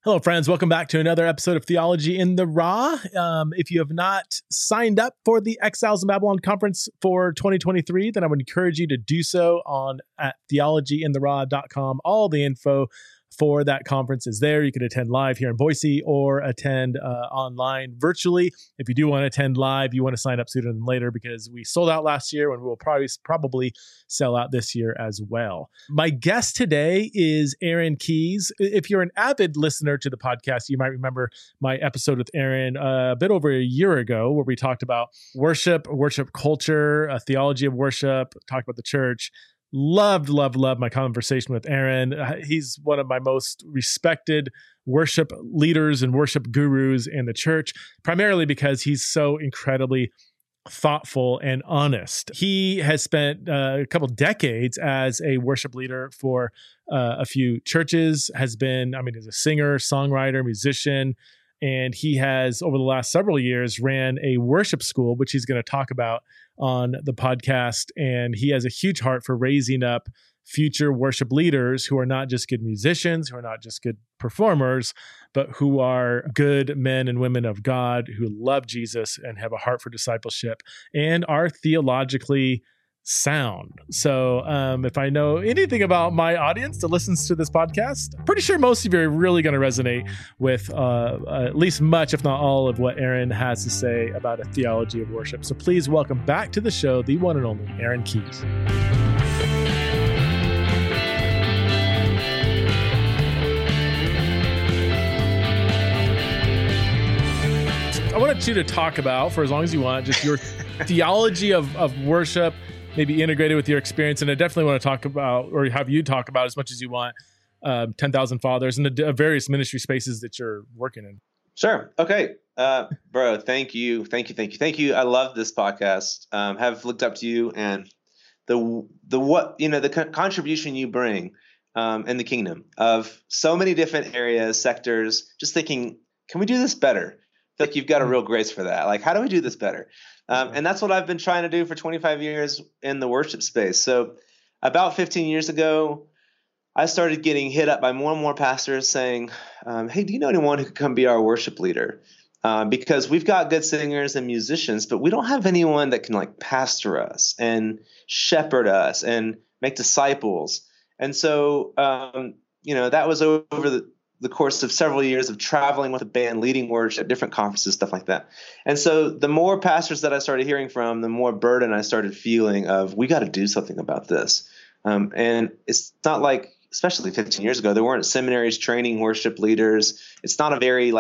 Hello, friends. Welcome back to another episode of Theology in the Raw. If you have not signed up for the Exiles in Babylon conference for 2023, then I would encourage you to do so at theologyintheraw.com. All the info for that conference is there. You can attend live here in Boise or attend online virtually. If you do want to attend live, you want to sign up sooner than later because we sold out last year and we will probably sell out this year as well. My guest today is Aaron Keys. If you're an avid listener to the podcast, you might remember my episode with Aaron a bit over a year ago where we talked about worship culture, a theology of worship, talked about the church. Loved my conversation with Aaron. He's one of my most respected worship leaders and worship gurus in the church, primarily because he's so incredibly thoughtful and honest. He has spent a couple decades as a worship leader for a few churches, he's a singer, songwriter, musician, and he has, over the last several years, ran a worship school, which he's going to talk about on the podcast. And he has a huge heart for raising up future worship leaders who are not just good musicians, who are not just good performers, but who are good men and women of God who love Jesus and have a heart for discipleship and are theologically sound. So if I know anything about my audience that listens to this podcast, I'm pretty sure most of you are really going to resonate with at least much, if not all, of what Aaron has to say about a theology of worship. So please welcome back to the show, the one and only Aaron Keys. I wanted you to talk about, for as long as you want, just your theology of worship, maybe integrated with your experience. And I definitely want to talk about, or have you talk about as much as you want, 10,000 Fathers and the various ministry spaces that you're working in. Sure. Okay. Bro, thank you. I love this podcast. Have looked up to you and the contribution you bring in the kingdom of so many different areas, sectors, just thinking, can we do this better? I feel like you've got a real grace for that. Like, how do we do this better? And that's what I've been trying to do for 25 years in the worship space. So about 15 years ago, I started getting hit up by more and more pastors saying, hey, do you know anyone who could come be our worship leader? Because we've got good singers and musicians, but we don't have anyone that can pastor us and shepherd us and make disciples. And so, that was over the course of several years of traveling with a band, leading worship at different conferences, stuff like that. And so the more pastors that I started hearing from, the more burden I started feeling of, we got to do something about this. And it's not like, especially 15 years ago, there weren't seminaries training worship leaders. It's not a very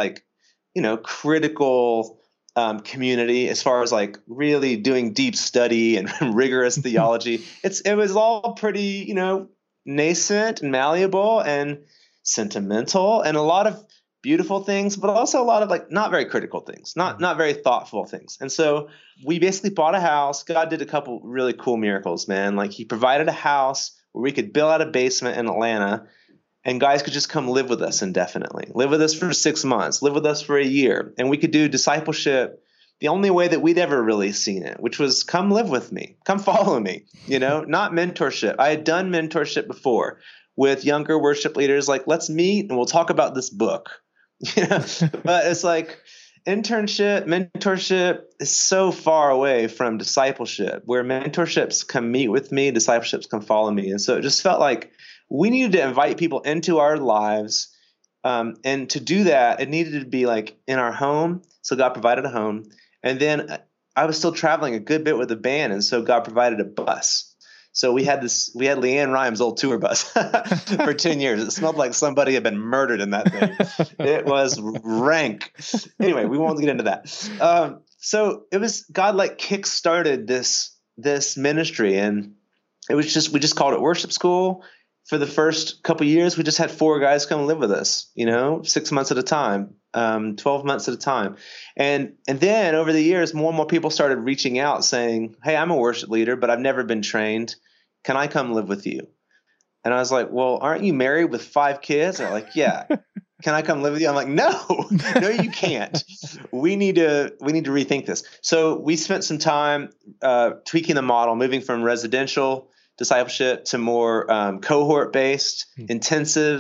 critical community as far as really doing deep study and rigorous theology. It was all pretty, nascent and malleable and sentimental and a lot of beautiful things, but also a lot of not very critical things, not very thoughtful things. And so we basically bought a house. God did a couple really cool miracles, man. He provided a house where we could build out a basement in Atlanta and guys could just come live with us indefinitely, live with us for 6 months, live with us for a year. And we could do discipleship the only way that we'd ever really seen it, which was come live with me, come follow me, not mentorship. I had done mentorship before with younger worship leaders, let's meet and we'll talk about this book. But it's internship, mentorship is so far away from discipleship, where mentorships come meet with me, discipleships come follow me. And so it just felt like we needed to invite people into our lives. And to do that, it needed to be in our home. So God provided a home. And then I was still traveling a good bit with the band. And so God provided a bus. So we had Leanne Rhymes' old tour bus for 10 years. It smelled like somebody had been murdered in that thing. It was rank. Anyway, we won't get into that. So it was God kickstarted this ministry, and it was we just called it worship school. For the first couple of years, we just had 4 guys come live with us, 6 months at a time, 12 months at a time. And then over the years, more and more people started reaching out saying, hey, I'm a worship leader, but I've never been trained. Can I come live with you? And I was like, well, aren't you married with 5 kids? They're like, yeah. Can I come live with you? I'm like, no, you can't. We need to rethink this. So we spent some time tweaking the model, moving from residential discipleship to more cohort-based intensives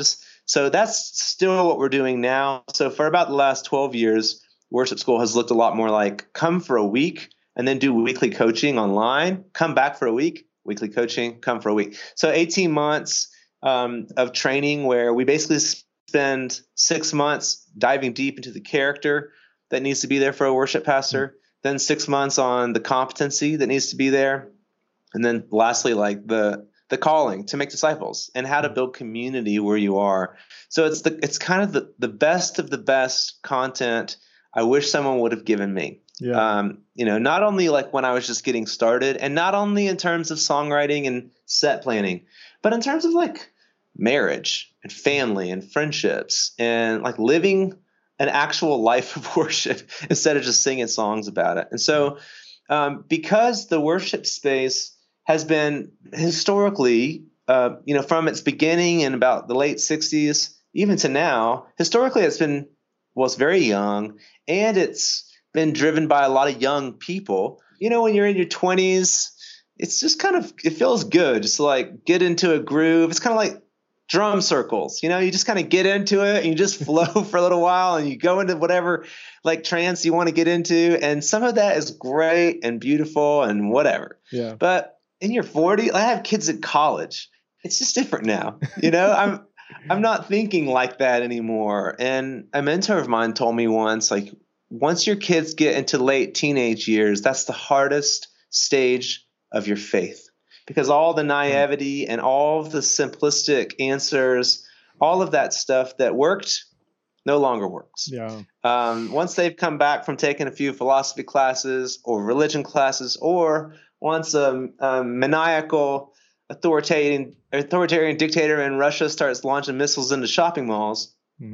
So that's still what we're doing now. So for about the last 12 years, worship school has looked a lot more like come for a week and then do weekly coaching online, come back for a week, weekly coaching, come for a week. So 18 months of training where we basically spend 6 months diving deep into the character that needs to be there for a worship pastor, then 6 months on the competency that needs to be there, and then lastly, like the calling to make disciples and how to build community where you are. So it's kind of the best of the best content I wish someone would have given me. Yeah. Not only like when I was just getting started, and not only in terms of songwriting and set planning, but in terms of like marriage and family and friendships and like living an actual life of worship instead of just singing songs about it. And so because the worship space has been historically, from its beginning in about the late 60s, even to now, historically it's very young, and it's been driven by a lot of young people. When you're in your 20s, it's just it feels good just to like get into a groove. It's kind of like drum circles, you just kind of get into it and you just flow for a little while and you go into whatever like trance you want to get into. And some of that is great and beautiful and whatever. Yeah. But in your 40s, I have kids in college. It's just different now. I'm not thinking like that anymore. And a mentor of mine told me once, like, once your kids get into late teenage years, that's the hardest stage of your faith, because all the naivety and all of the simplistic answers, all of that stuff that worked no longer works. Yeah. Once they've come back from taking a few philosophy classes or religion classes, or once a maniacal authoritarian dictator in Russia starts launching missiles into shopping malls,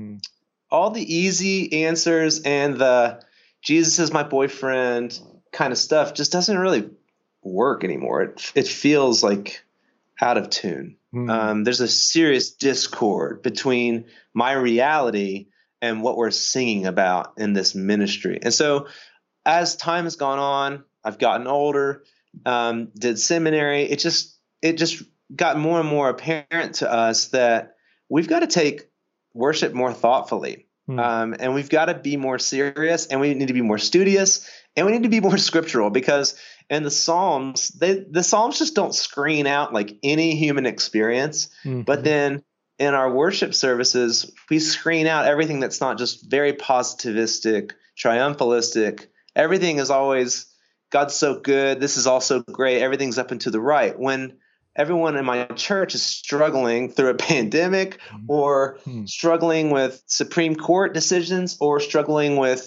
all the easy answers and the Jesus is my boyfriend kind of stuff just doesn't really work anymore. It feels like out of tune. There's a serious discord between my reality and what we're singing about in this ministry. And so as time has gone on, I've gotten older, did seminary. It just got more and more apparent to us that we've got to take worship more thoughtfully. And we've got to be more serious, and we need to be more studious, and we need to be more scriptural, because in the Psalms, the Psalms just don't screen out like any human experience. But then in our worship services, we screen out everything that's not just very positivistic, triumphalistic. Everything is always, God's so good, this is also great, everything's up and to the right. When everyone in my church is struggling through a pandemic, or struggling with Supreme Court decisions, or struggling with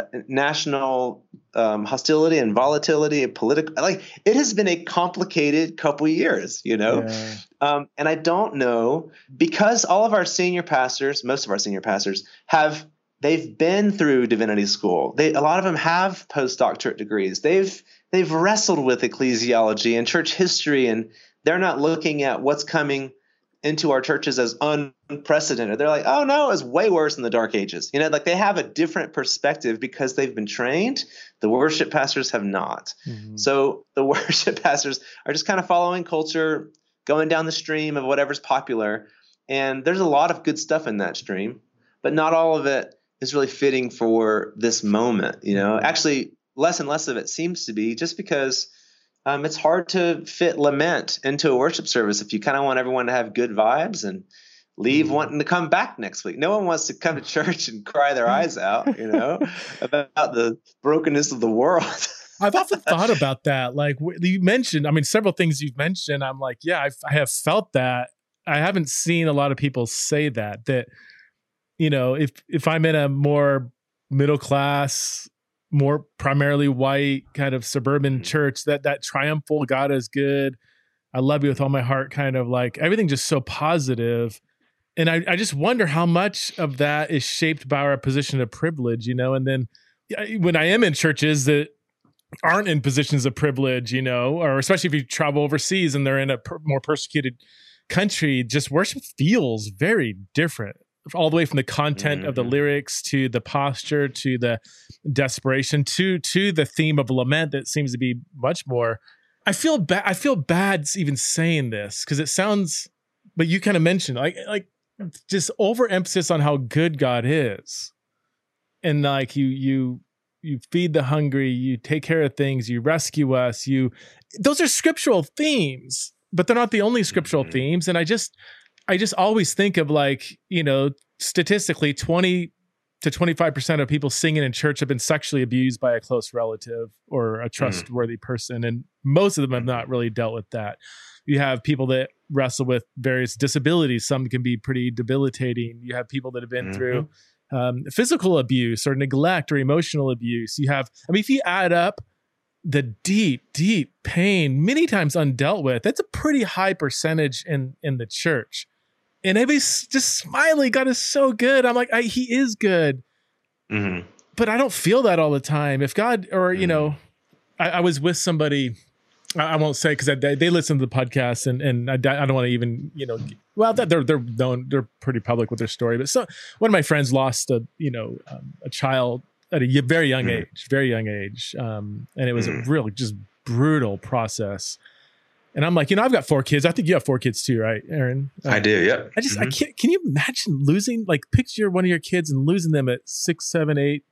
national hostility and volatility and political, like it has been a complicated couple of years, Yeah. And I don't know, because all of our senior pastors, most of our senior pastors they've been through divinity school. A lot of them have postdoctorate degrees. They've wrestled with ecclesiology and church history, and they're not looking at what's coming into our churches as unprecedented. They're like, oh no, it's way worse in the Dark Ages. Like they have a different perspective because they've been trained. The worship pastors have not. So the worship pastors are just kind of following culture, going down the stream of whatever's popular. And there's a lot of good stuff in that stream, but not all of it is really fitting for this moment. Actually, less and less of it seems to be, just because it's hard to fit lament into a worship service if you kind of want everyone to have good vibes and leave wanting to come back next week. No one wants to come to church and cry their eyes out, about the brokenness of the world. I've often thought about that. Like you mentioned, several things you've mentioned. I'm like, yeah, I have felt that. I haven't seen a lot of people say that if I'm in a more middle class, more primarily white kind of suburban church, that triumphal God is good, I love you with all my heart, kind of like everything just so positive. And I just wonder how much of that is shaped by our position of privilege, and then when I am in churches that aren't in positions of privilege, or especially if you travel overseas and they're in a more persecuted country, just worship feels very different, all the way from the content of the lyrics to the posture to the desperation to the theme of lament that seems to be much more. I feel bad even saying this, because it sounds, but you kind of mentioned like just overemphasis on how good God is. And like you feed the hungry, you take care of things, you rescue us, those are scriptural themes, but they're not the only scriptural themes. And I just always think of like, statistically 20 to 25% of people singing in church have been sexually abused by a close relative or a trustworthy person. And most of them have not really dealt with that. You have people that wrestle with various disabilities. Some can be pretty debilitating. You have people that have been through physical abuse or neglect or emotional abuse. If you add up the deep, deep pain, many times undealt with, that's a pretty high percentage in the church. And everybody's just smiling. God is so good. I'm like, he is good. But I don't feel that all the time. If God, or, I was with somebody, I won't say because they listen to the podcast and I don't want to even, they're pretty public with their story. But one of my friends lost a child at a very young age. And it was a really just brutal process. And I'm like, I've got 4 kids. I think you have 4 kids too, right, Aaron? I do. Yeah. I can't, can you imagine losing, like picture one of your kids and losing them at 6, 7, 8.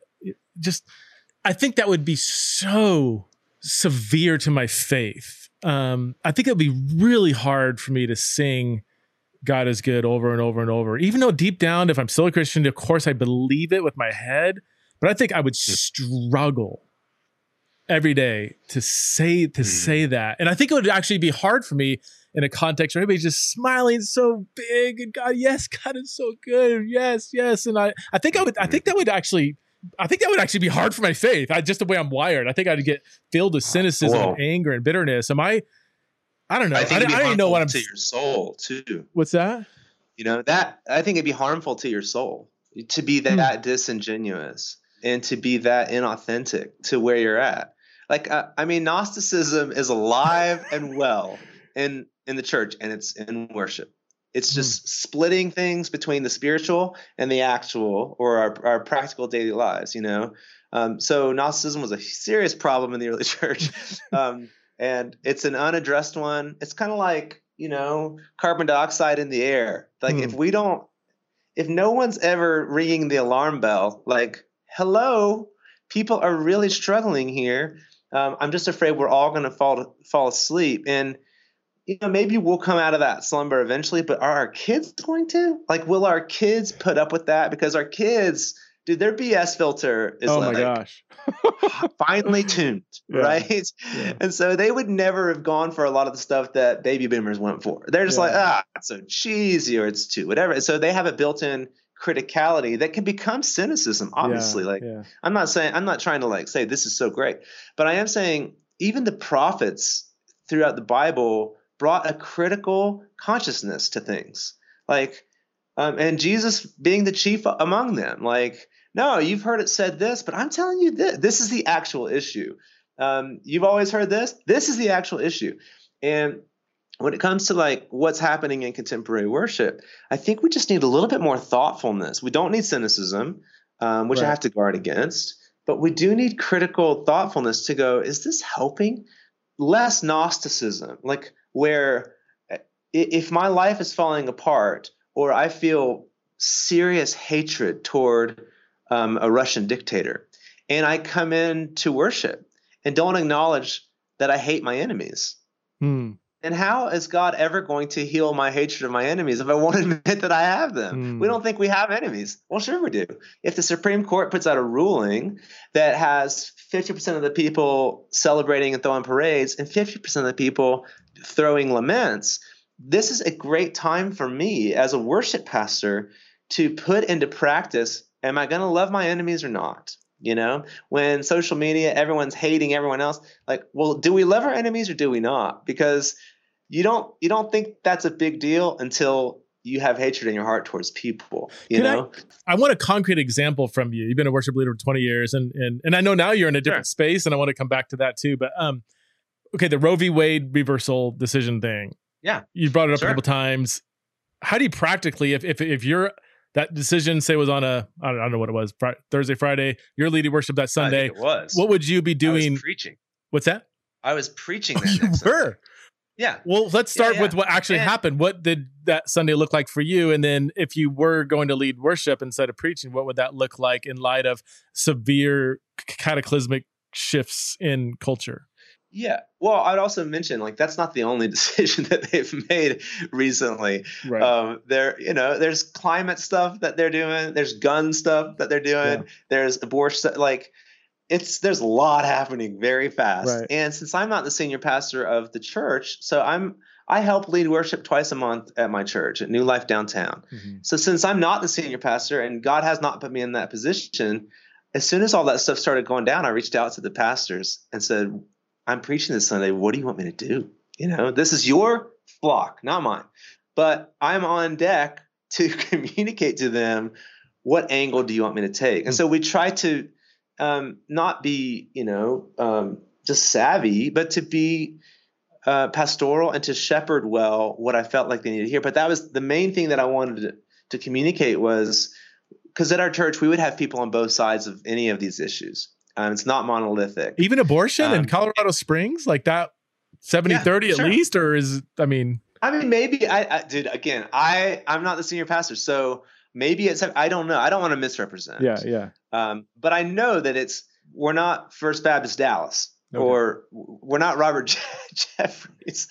I think that would be so severe to my faith. I think it would be really hard for me to sing God is good over and over and over, even though deep down, if I'm still a Christian, of course I believe it with my head, but I think I would struggle every day to say that. And I think it would actually be hard for me in a context where everybody's just smiling so big and God is so good. Yes. And I think that would actually be hard for my faith. Just the way I'm wired. I think I'd get filled with cynicism and anger and bitterness. I don't know. I don't even know what I'm to your soul too. What's that? That I think it'd be harmful to your soul to be that disingenuous and to be that inauthentic to where you're at. Like, Gnosticism is alive and well in the church, and it's in worship. It's just splitting things between the spiritual and the actual, or our practical daily lives, So Gnosticism was a serious problem in the early church. And it's an unaddressed one. It's kind of like, carbon dioxide in the air. Like if no one's ever ringing the alarm bell, like, hello, people are really struggling here. I'm just afraid we're all going to fall asleep. And, maybe we'll come out of that slumber eventually, but are our kids going to? Like, will our kids put up with that? Because our kids, dude, their BS filter is my gosh. finely tuned, right? Yeah. And so they would never have gone for a lot of the stuff that baby boomers went for. They're just it's so cheesy, or it's too whatever. And so they have a built-in criticality that can become cynicism, obviously. I'm not trying to say this is so great, but I am saying even the prophets throughout the Bible brought a critical consciousness to things, and Jesus being the chief among them. Like, no, you've heard it said this, but I'm telling you this is the actual issue. You've always heard this. This is the actual issue. And when it comes to what's happening in contemporary worship, I think we just need a little bit more thoughtfulness. We don't need cynicism, which I have to guard against, but we do need critical thoughtfulness to go, is this helping? Less Gnosticism, where if my life is falling apart, or I feel serious hatred toward a Russian dictator, and I come in to worship and don't acknowledge that I hate my enemies. And how is God ever going to heal my hatred of my enemies if I won't admit that I have them? We don't think we have enemies. Well, sure we do. If the Supreme Court puts out a ruling that has 50% of the people celebrating and throwing parades and 50% of the people throwing laments, this is a great time for me as a worship pastor to put into practice, am I going to love my enemies or not? When social media, everyone's hating everyone else, do we love our enemies or do we not? Because you don't think that's a big deal until you have hatred in your heart towards people. I want a concrete example from you. You've been a worship leader for 20 years, and I know now you're in a different space, and I want to come back to that too. But the Roe v. Wade reversal decision thing. Yeah, you brought it up a couple times. How do you practically, if you're that decision, say, was on I don't know what it was, Thursday, Friday, you're leading worship that Sunday. I think it was. What would you be doing? I was preaching. What's that? I was preaching. You were. Yeah. Well, let's start with what actually And- happened. What did that Sunday look like for you? And then if you were going to lead worship instead of preaching, what would that look like in light of severe cataclysmic shifts in culture? Yeah. Well, I'd also mention like that's not the only decision that they've made recently. Right. There's climate stuff that they're doing. There's gun stuff that they're doing. Yeah. There's abortion. Like there's a lot happening very fast. Right. And since I'm not the senior pastor of the church, so I help lead worship twice a month at my church at New Life Downtown. Mm-hmm. So since I'm not the senior pastor and God has not put me in that position, as soon as all that stuff started going down, I reached out to the pastors and said, I'm preaching this Sunday. What do you want me to do? This is your flock, not mine. But I'm on deck to communicate to them, what angle do you want me to take? And so we try to not be, just savvy, but to be pastoral and to shepherd well what I felt like they needed to hear. But that was the main thing that I wanted to communicate was because at our church, we would have people on both sides of any of these issues. It's not monolithic. Even abortion in Colorado Springs, like that 70-30 at least, or maybe dude, again, I'm not the senior pastor, so maybe it's, I don't know. I don't want to misrepresent. Yeah. But I know that we're not First Baptist Dallas. Okay. Or we're not Robert Jeffries.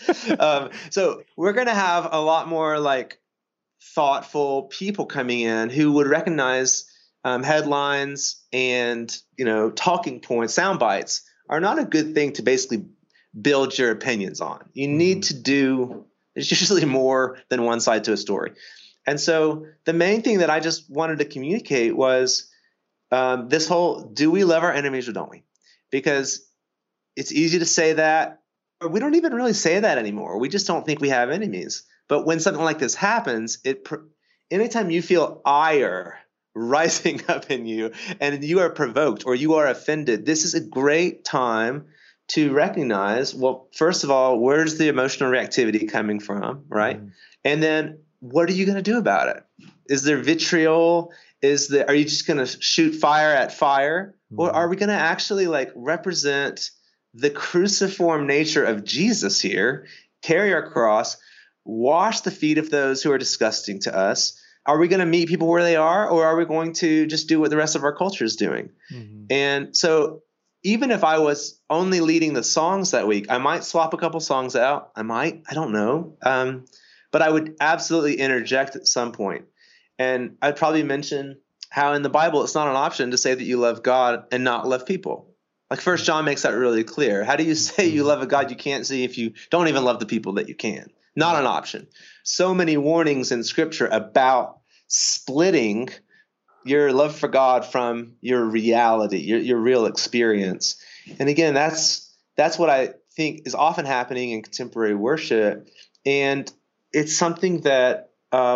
So we're going to have a lot more like thoughtful people coming in who would recognize headlines and, talking points, sound bites are not a good thing to basically build your opinions on. You need to there's usually more than one side to a story. And so the main thing that I just wanted to communicate was this whole, do we love our enemies or don't we? Because it's easy to say that, or we don't even really say that anymore. We just don't think we have enemies. But when something like this happens, anytime you feel ire rising up in you and you are provoked or you are offended, this is a great time to recognize, well, first of all, where's the emotional reactivity coming from, right? And then what are you going to do about it? Is there vitriol? Are you just going to shoot fire at fire? Or are we going to actually represent the cruciform nature of Jesus here, carry our cross, wash the feet of those who are disgusting to us? Are we going to meet people where they are, or are we going to just do what the rest of our culture is doing? And so even if I was only leading the songs that week, I might swap a couple songs out. I don't know. But I would absolutely interject at some point. And I'd probably mention how in the Bible, it's not an option to say that you love God and not love people. Like 1 John makes that really clear. How do you say you love a God you can't see if you don't even love the people that you can? Not an option. So many warnings in Scripture about splitting your love for God from your reality, your real experience. And again, that's what I think is often happening in contemporary worship. And it's something that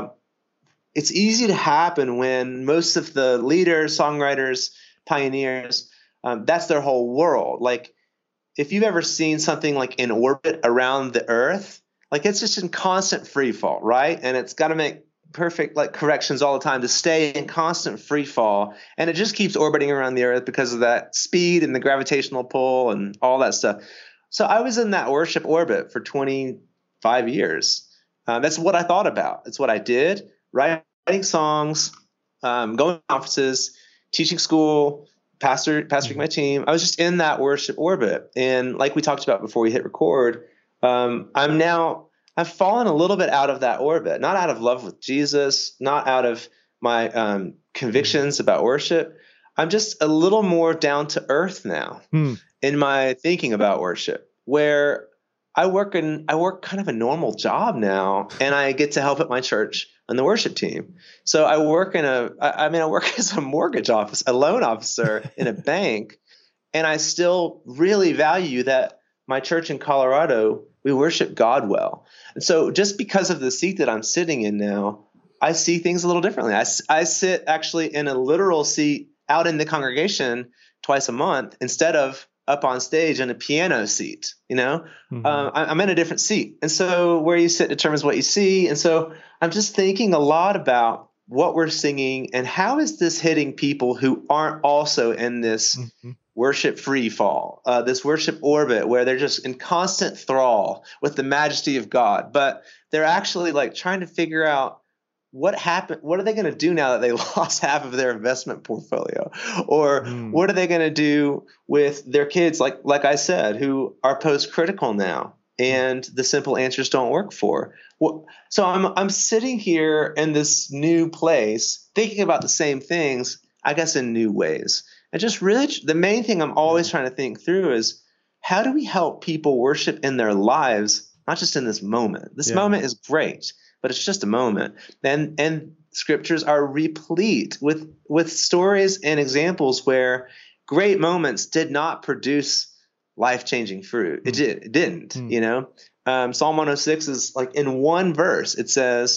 it's easy to happen when most of the leaders, songwriters, pioneers, that's their whole world. Like if you've ever seen something like in orbit around the Earth, like it's just in constant free fall, right? And it's got to make perfect corrections all the time to stay in constant free fall. And it just keeps orbiting around the Earth because of that speed and the gravitational pull and all that stuff. So I was in that worship orbit for 25 years. That's what I thought about. It's what I did, writing songs, going to conferences, teaching school, pastoring my team. I was just in that worship orbit. And like we talked about before we hit record, I've fallen a little bit out of that orbit, not out of love with Jesus, not out of my convictions about worship. I'm just a little more down to earth now in my thinking about worship, where I work kind of a normal job now, and I get to help at my church on the worship team. So I work I work as a mortgage officer, a loan officer in a bank, and I still really value that my church in Colorado, we worship God well. And so just because of the seat that I'm sitting in now, I see things a little differently. I sit actually in a literal seat out in the congregation twice a month instead of up on stage in a piano seat. I'm in a different seat. And so where you sit determines what you see. And so I'm just thinking a lot about what we're singing, and how is this hitting people who aren't also in this worship free fall, this worship orbit where they're just in constant thrall with the majesty of God, but they're actually like trying to figure out what happened. What are they going to do now that they lost half of their investment portfolio? Or what are they going to do with their kids, like I said, who are post-critical now and the simple answers don't work for? So I'm sitting here in this new place thinking about the same things, I guess, in new ways. And just really the main thing I'm always trying to think through is, how do we help people worship in their lives, not just in this moment? This moment is great, but it's just a moment. And scriptures are replete with stories and examples where great moments did not produce life-changing fruit. It didn't, you know? Psalm 106 is like, in one verse, it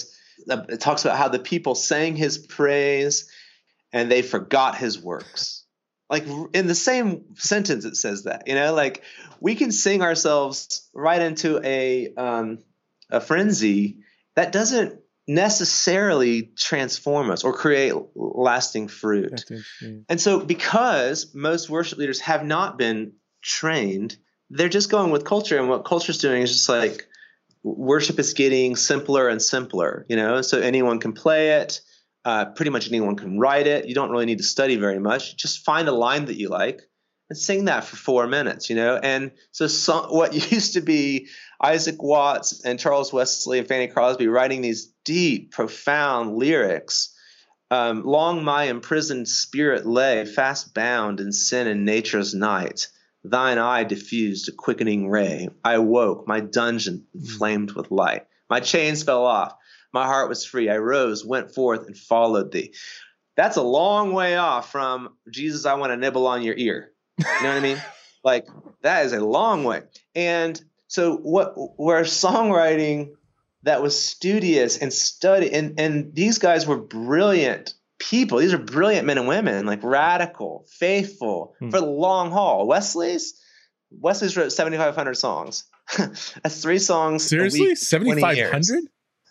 talks about how the people sang his praise and they forgot his works. Like, in the same sentence, it says that, you know, like, we can sing ourselves right into a frenzy that doesn't necessarily transform us or create lasting fruit. And so, because most worship leaders have not been trained, they're just going with culture, and what culture's doing is just like, worship is getting simpler and simpler, you know, so anyone can play it. Pretty much anyone can write it. You don't really need to study very much. Just find a line that you like and sing that for 4 minutes, you know? And so what used to be Isaac Watts and Charles Wesley and Fanny Crosby writing these deep, profound lyrics, long my imprisoned spirit lay, fast bound in sin and nature's night. Thine eye diffused a quickening ray. I awoke, my dungeon flamed with light. My chains fell off. My heart was free. I rose, went forth, and followed thee. That's a long way off from, Jesus, I want to nibble on your ear. You know what I mean? Like, that is a long way. And so where songwriting that was studious and study, and these guys were brilliant people. These are brilliant men and women, like radical, faithful for the long haul. Wesley's wrote 7,500 songs. That's 3 songs. Seriously? 7,500?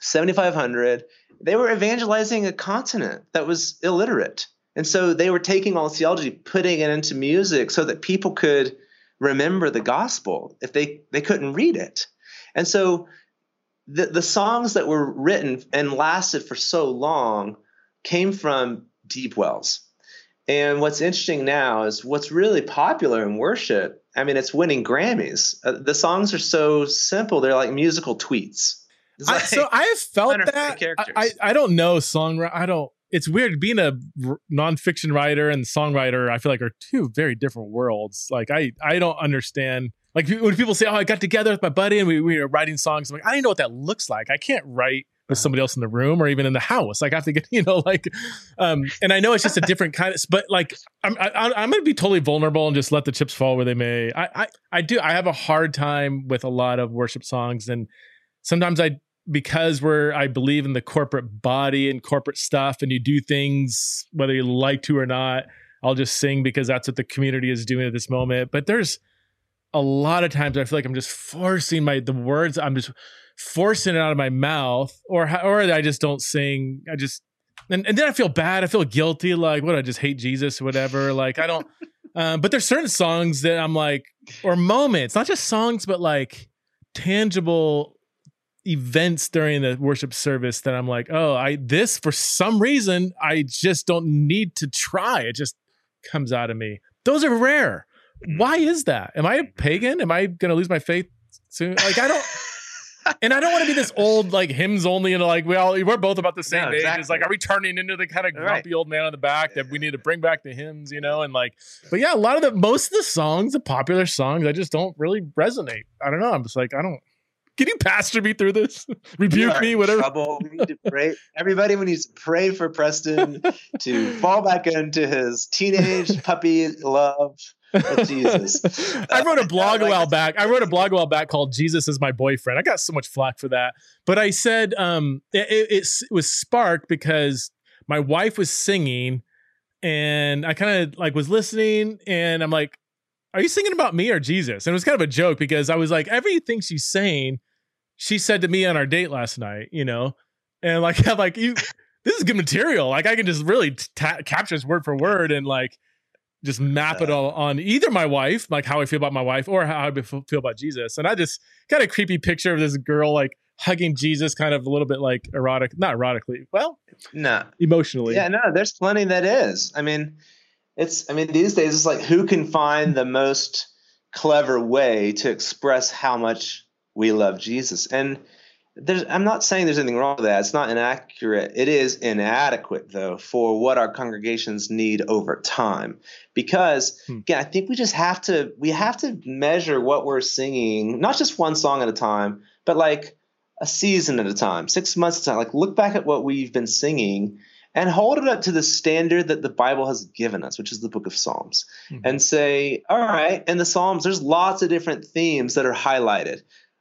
7,500. They were evangelizing a continent that was illiterate. And so they were taking all this theology, putting it into music so that people could remember the gospel if they couldn't read it. And so the songs that were written and lasted for so long came from deep wells. And what's interesting now is what's really popular in worship, I mean, it's winning Grammys. The songs are so simple. They're like musical tweets. So I have felt that. I don't know songwriter. It's weird being a nonfiction writer and songwriter. I feel like are two very different worlds. Like I don't understand. Like when people say, "Oh, I got together with my buddy and we were writing songs," I'm like, I don't know what that looks like. I can't write with somebody else in the room or even in the house. Like I have to get, and I know it's just a different kind of. But like I'm going to be totally vulnerable and just let the chips fall where they may. I have a hard time with a lot of worship songs, and sometimes because I believe in the corporate body and corporate stuff, and you do things whether you like to or not, I'll just sing because that's what the community is doing at this moment. But there's a lot of times I feel like I'm just forcing the words. I'm just forcing it out of my mouth, or I just don't sing. And then I feel bad. I feel guilty. Like, what? I just hate Jesus or whatever. Like, I don't. But there's certain songs that I'm like, or moments, not just songs, but like tangible events during the worship service that I'm like, this for some reason I just don't need to try. It just comes out of me. Those are rare. Why is that? Am I a pagan? Am I going to lose my faith soon? Like, I don't. And I don't want to be this old, like, hymns only, and like we're both about the same age. Exactly. It's like, are we turning into the kind of grumpy old man on the back that we need to bring back the hymns, and like, but yeah, most of the songs, the popular songs, I just don't really resonate. I don't know. I'm just like, can you pastor me through this? Rebuke me, whatever. Trouble. We need to pray. Everybody needs to pray for Preston to fall back into his teenage puppy love of Jesus. I wrote a blog a while back called "Jesus is My Boyfriend." I got so much flack for that, but I said it was sparked because my wife was singing, and I kind of like was listening, and I'm like, are you singing about me or Jesus? And it was kind of a joke because I was like, everything she's saying, she said to me on our date last night, and like, I'm like, this is good material. Like I can just really capture this word for word and like just map it all on either my wife, like how I feel about my wife, or how I feel about Jesus. And I just got a creepy picture of this girl like hugging Jesus, kind of a little bit like erotic, not erotically, well, no, emotionally. Yeah, no, there's plenty that is. I mean, these days it's like who can find the most clever way to express how much we love Jesus. And I'm not saying there's anything wrong with that. It's not inaccurate. It is inadequate, though, for what our congregations need over time. Because, again, I think we have to measure what we're singing, not just one song at a time, but like a season at a time, 6 months at a time. Like look back at what we've been singing and hold it up to the standard that the Bible has given us, which is the book of Psalms, and say, all right, in the Psalms, there's lots of different themes that are highlighted.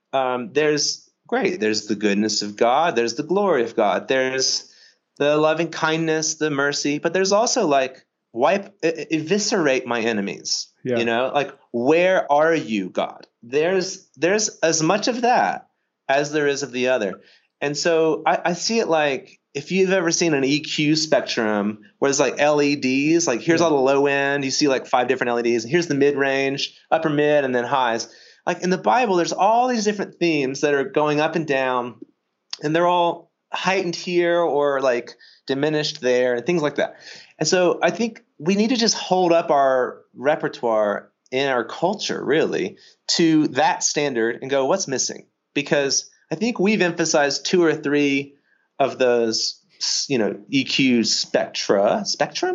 There's the goodness of God. There's the glory of God. There's the loving kindness, the mercy. But there's also like eviscerate my enemies. Yeah. You know, like where are you, God? There's as much of that as there is of the other. And so I see it like if you've ever seen an EQ spectrum where it's like LEDs, like here's all the low end. You see like 5 different LEDs. Here's the mid range, upper mid, and then highs. Like in the Bible, there's all these different themes that are going up and down, and they're all heightened here or like diminished there and things like that. And so I think we need to just hold up our repertoire in our culture really to that standard and go, what's missing? Because I think we've emphasized 2 or 3 of those, EQ spectra.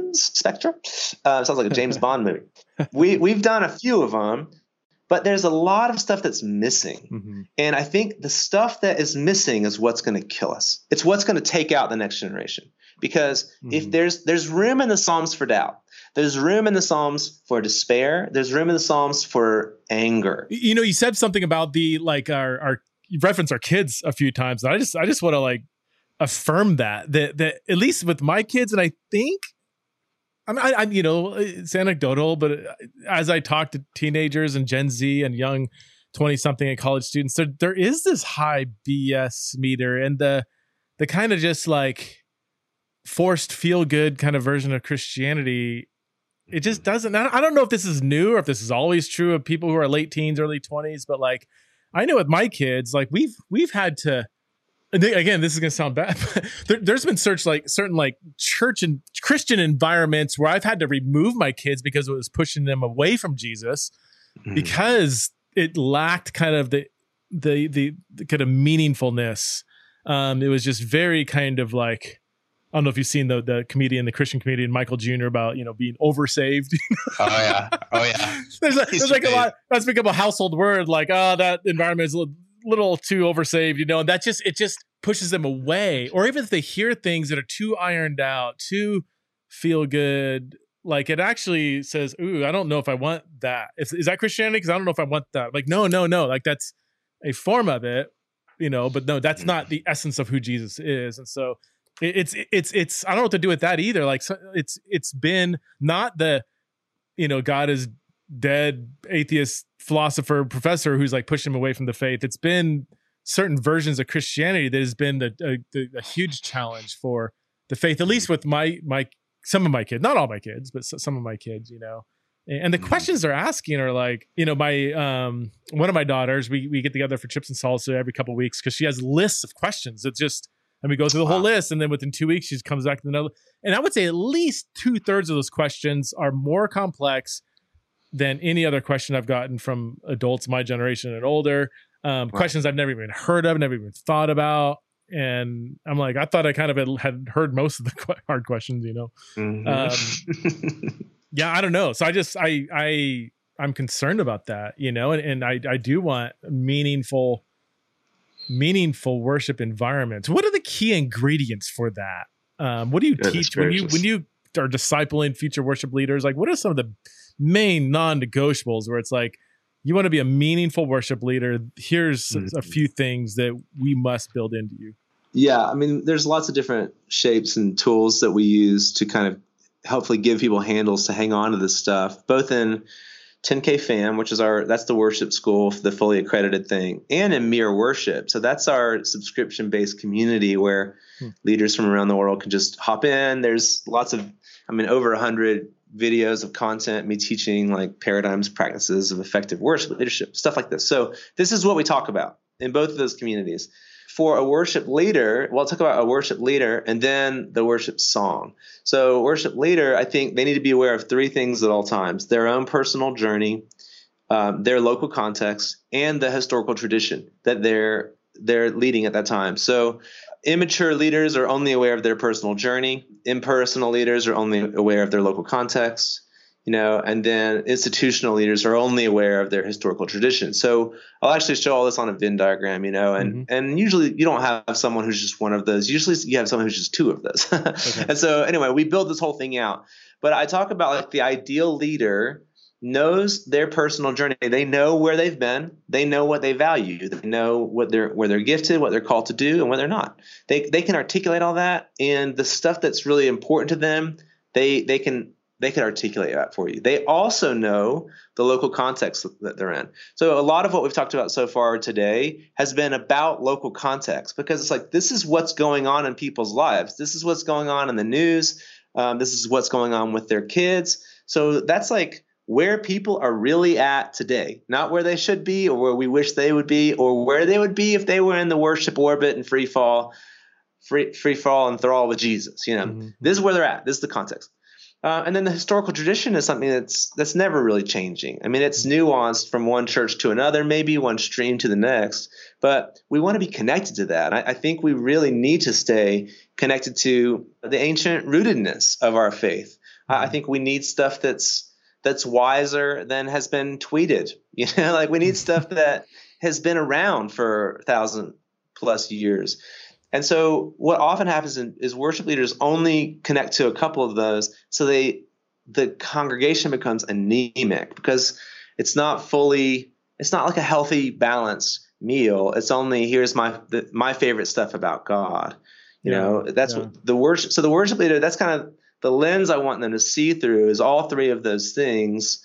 Sounds like a James Bond movie. We've done a few of them. But there's a lot of stuff that's missing. Mm-hmm. And I think the stuff that is missing is what's going to kill us. It's what's going to take out the next generation. Because if there's room in the Psalms for doubt, there's room in the Psalms for despair, there's room in the Psalms for anger. You said something about the like our you referenced our kids a few times. And I just want to like affirm that at least with my kids, and I think I'm it's anecdotal, but as I talk to teenagers and Gen Z and young 20-something and college students, there is this high BS meter, and the kind of just like forced feel good kind of version of Christianity. It just doesn't. I don't know if this is new or if this is always true of people who are late teens, early 20s, but like I know with my kids, like we've had to. Again, this is going to sound bad, but there's been certain like church and Christian environments where I've had to remove my kids because it was pushing them away from Jesus because it lacked kind of the kind of meaningfulness. It was just very kind of like, I don't know if you've seen the Christian comedian Michael Jr. about, being oversaved. Oh yeah. There's like a lot, that's become a household word. Like, that environment is a little too oversaved, and that it just pushes them away. Or even if they hear things that are too ironed out, too feel good, like it actually says, ooh, I don't know if I want that. Is that Christianity? Because I don't know if I want that. Like, no. Like that's a form of it, but no, that's not the essence of who Jesus is. And so it's I don't know what to do with that either. Like it's been not the, God is dead atheist philosopher professor who's like pushing him away from the faith. It's been certain versions of Christianity that has been a huge challenge for the faith, at least with some of my kids, not all my kids, but some of my kids, and the questions they're asking are like, my one of my daughters, we get together for chips and salsa every couple of weeks because she has lists of questions. It's just, and we go through the whole list, and then within 2 weeks she comes back to another. And I would say at least 2/3 of those questions are more complex than any other question I've gotten from adults my generation and older. Questions I've never even heard of, never even thought about. And I'm like, I thought I kind of had heard most of the hard questions, Yeah, I don't know. So I'm concerned about that, and I do want meaningful worship environments. What are the key ingredients for that? What do you teach when you are discipling future worship leaders? Like, what are some of the main non-negotiables where it's like, you want to be a meaningful worship leader? Here's a few things that we must build into you. Yeah. I mean, there's lots of different shapes and tools that we use to kind of hopefully give people handles to hang on to this stuff, both in 10K Fam, which is that's the worship school, the fully accredited thing, and in Mere Worship. So that's our subscription-based community where leaders from around the world can just hop in. There's over 100 videos of content, me teaching like paradigms, practices of effective worship leadership, stuff like this. So this is what we talk about in both of those communities. For a worship leader, I'll talk about a worship leader and then the worship song. So worship leader, I think they need to be aware of three things at all times: their own personal journey, their local context, and the historical tradition that they're leading at that time. So immature leaders are only aware of their personal journey. Impersonal leaders are only aware of their local context, and then institutional leaders are only aware of their historical tradition. So I'll actually show all this on a Venn diagram, and usually you don't have someone who's just one of those. Usually you have someone who's just two of those. Okay. And so anyway, we build this whole thing out. But I talk about like the ideal leader knows their personal journey. They know where they've been. They know what they value. They know where they're gifted, what they're called to do, and what they're not. They can articulate all that, and the stuff that's really important to them, they can articulate that for you. They also know the local context that they're in. So a lot of what we've talked about so far today has been about local context, because it's like, this is what's going on in people's lives. This is what's going on in the news. This is what's going on with their kids. So that's like where people are really at today, not where they should be or where we wish they would be or where they would be if they were in the worship orbit and free fall and thrall with Jesus. This is where they're at. This is the context. And then the historical tradition is something that's never really changing. I mean, it's nuanced from one church to another, maybe one stream to the next, but we want to be connected to that. I think we really need to stay connected to the ancient rootedness of our faith. I think we need stuff that's wiser than has been tweeted. Like we need stuff that has been around for 1,000+ years. And so what often happens is worship leaders only connect to a couple of those, so the congregation becomes anemic because it's not like a healthy, balanced meal. It's only, here's my favorite stuff about God. What the worship. So the worship leader, that's kind of the lens I want them to see through, is all three of those things,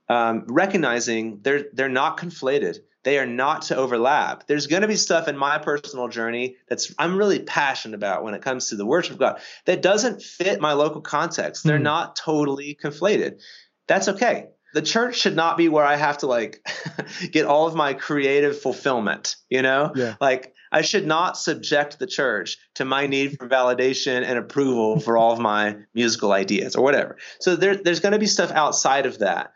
recognizing they're not conflated. They are not to overlap. There's going to be stuff in my personal journey I'm really passionate about when it comes to the worship of God that doesn't fit my local context. They're not totally conflated. That's okay. The church should not be where I have to like get all of my creative fulfillment, Yeah. Like I should not subject the church to my need for validation and approval for all of my musical ideas or whatever. So there's going to be stuff outside of that.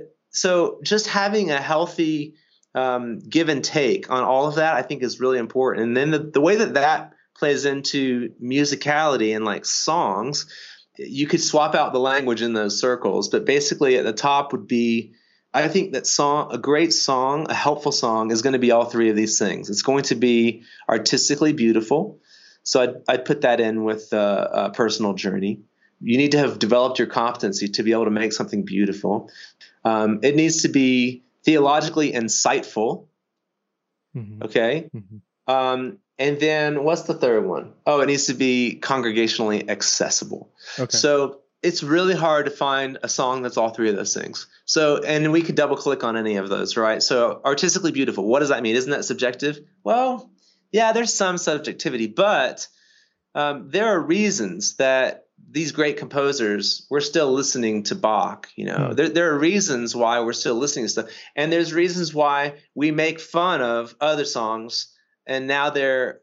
So just having a healthy give and take on all of that, I think, is really important. And then the way that plays into musicality and like songs, you could swap out the language in those circles, but basically at the top would be, I think that a great song, a helpful song, is going to be all three of these things. It's going to be artistically beautiful. So I'd put that in with a personal journey. You need to have developed your competency to be able to make something beautiful. It needs to be theologically insightful. Mm-hmm. Okay. Mm-hmm. And then what's the third one? Oh, it needs to be congregationally accessible. Okay. So it's really hard to find a song that's all three of those things. So, and we could double click on any of those, right? So artistically beautiful, what does that mean? Isn't that subjective? Well, yeah, there's some subjectivity, but there are reasons that these great composers, we're still listening to Bach, there are reasons why we're still listening to stuff. And there's reasons why we make fun of other songs and now they're,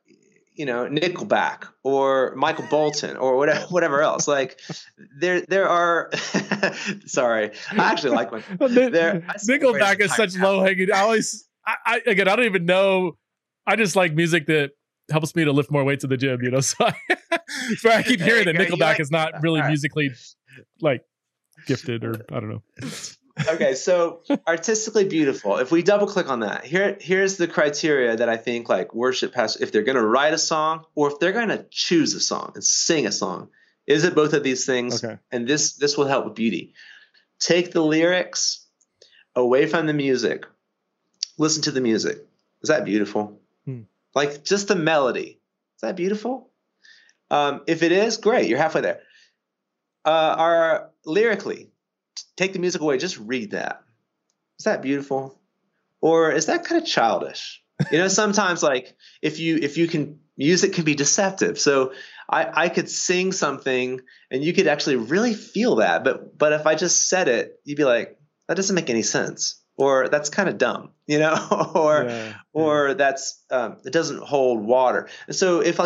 Nickelback or Michael Bolton or whatever else. Like there are, sorry, I actually like one. Nickelback is such low hanging. I don't even know. I just like music that helps me to lift more weights in the gym, So I keep hearing that Nickelback is not really musically like gifted, or I don't know. Okay, so artistically beautiful. If we double click on that, here's the criteria that I think like worship has, if they're going to write a song or if they're going to choose a song and sing a song. Is it both of these things? Okay. And this will help with beauty. Take the lyrics away from the music. Listen to the music. Is that beautiful? Like just the melody. Is that beautiful? If it is, great. You're halfway there. Lyrically, take the music away. Just read that. is that beautiful? Or is that kind of childish? Sometimes like if you can, music can be deceptive. So I could sing something and you could actually really feel that. But if I just said it, you'd be like, that doesn't make any sense. Or that's kind of dumb, or that's it doesn't hold water. And so if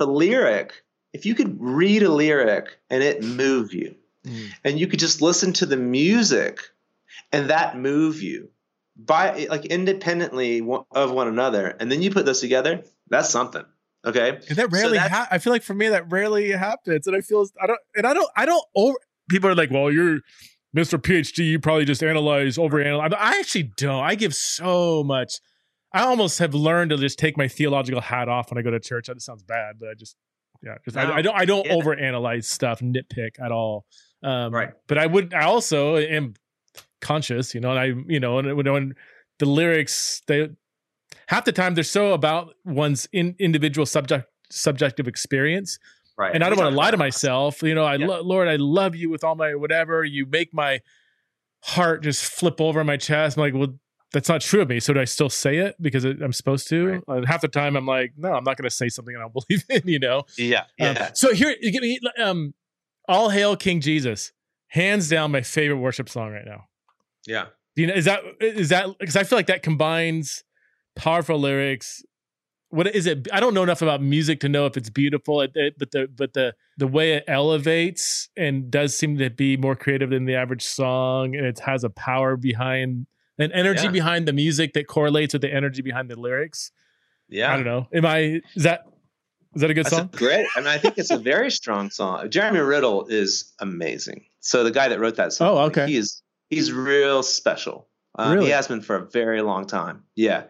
you could read a lyric and it move you, and you could just listen to the music and that move you by like independently of one another, and then you put those together, that's something. Okay. And that rarely I feel like for me that rarely happens. And I don't people are like, well, you're Mr. PhD, you probably just overanalyze. I actually don't. I give so much. I almost have learned to just take my theological hat off when I go to church. That sounds bad, but I don't overanalyze stuff, nitpick at all. Right. But I also am conscious, and when the lyrics, half the time they're so about one's individual subjective experience. Right. And I don't want to lie to myself. Lord, I love you with all my whatever. You make my heart just flip over my chest. I'm like, well, that's not true of me. So do I still say it because I'm supposed to? Right. Half the time I'm like, no, I'm not going to say something I don't believe in, Yeah. So here, you give me All Hail King Jesus. Hands down my favorite worship song right now. Yeah. Is that because I feel like that combines powerful lyrics. What is it? I don't know enough about music to know if it's beautiful, but the way it elevates and does seem to be more creative than the average song, and it has a power behind an energy behind the music that correlates with the energy behind the lyrics. Yeah, I don't know. Is that a good song? Great. I mean, I think it's a very strong song. Jeremy Riddle is amazing. So the guy that wrote that song, oh, okay, he's real special. Really? He has been for a very long time. Yeah,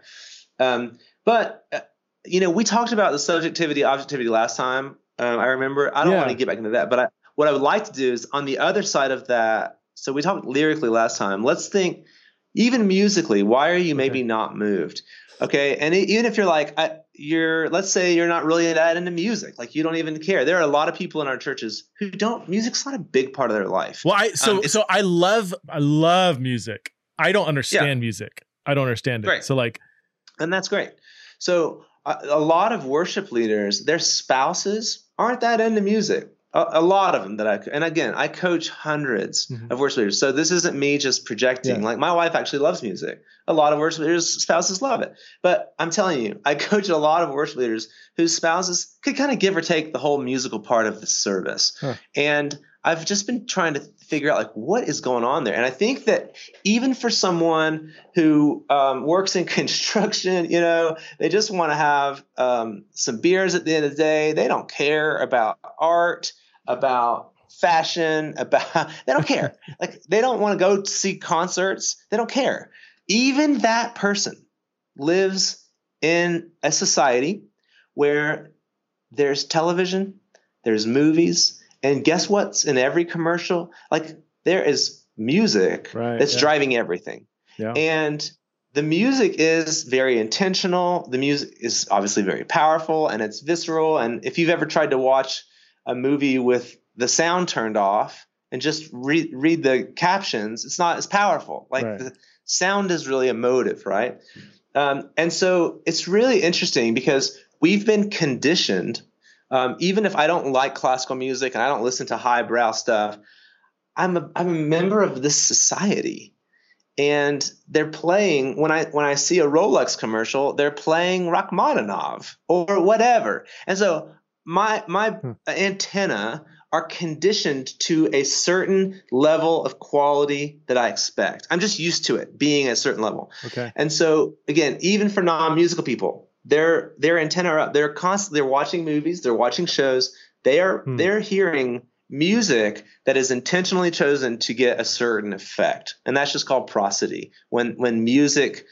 but. We talked about the subjectivity, objectivity last time. I remember. I don't want to get back into that, but what I would like to do is on the other side of that. So we talked lyrically last time. Let's think, even musically, why are you maybe not moved? Okay, and even if you're like let's say you're not really that into music, like you don't even care. There are a lot of people in our churches who don't. Music's not a big part of their life. Well, so I love music. I don't understand music. I don't understand it. Great. So and that's great. So. A lot of worship leaders, their spouses aren't that into music. A lot of them and again, I coach hundreds of worship leaders. So this isn't me just projecting. Like my wife actually loves music. A lot of worship leaders' spouses love it. But I'm telling you, I coach a lot of worship leaders whose spouses could kind of give or take the whole musical part of the service. Huh. And I've just been trying to figure out like what is going on there. And I think that even for someone who works in construction, they just want to have some beers at the end of the day. They don't care about art, about fashion, they don't care. Like they don't want to go see concerts. They don't care. Even that person lives in a society where there's television, there's movies, and guess what's in every commercial? Like there is music that's driving everything. Yeah. And the music is very intentional. The music is obviously very powerful and it's visceral. And if you've ever tried to watch a movie with the sound turned off and just read the captions, it's not as powerful. Like the sound is really emotive, right? And so it's really interesting because we've been conditioned. Even if I don't like classical music and I don't listen to highbrow stuff, I'm a member of this society, and they're playing when I see a Rolex commercial, they're playing Rachmaninoff or whatever, and so my antenna are conditioned to a certain level of quality that I expect. I'm just used to it being at a certain level. Okay, and so again, even for non-musical people. Their antenna are up. They're watching movies. They're watching shows. They're hearing music that is intentionally chosen to get a certain effect, and that's just called prosody. When music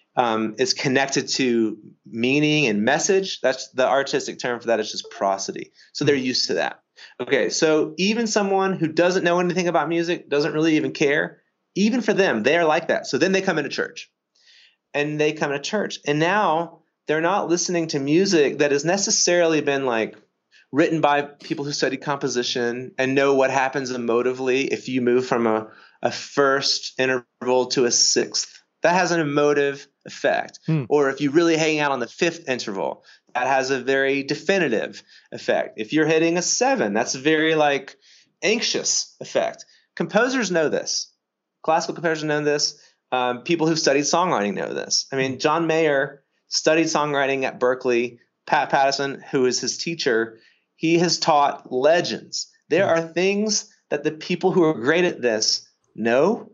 is connected to meaning and message, that's the artistic term for that. Is just prosody. So they're used to that. Okay, so even someone who doesn't know anything about music, doesn't really even care, even for them, they're like that. So then they come into church, and now. They're not listening to music that has necessarily been like written by people who study composition and know what happens emotively if you move from a first interval to a sixth that has an emotive effect. Or if you really hang out on the 5th interval, that has a very definitive effect. If you're hitting a 7, that's a very like anxious effect. Composers know this. Classical composers know this. People who studied songwriting know this. I mean, John Mayer studied songwriting at Berklee. Pat Pattison, who is his teacher, he has taught legends. There are things that the people who are great at this know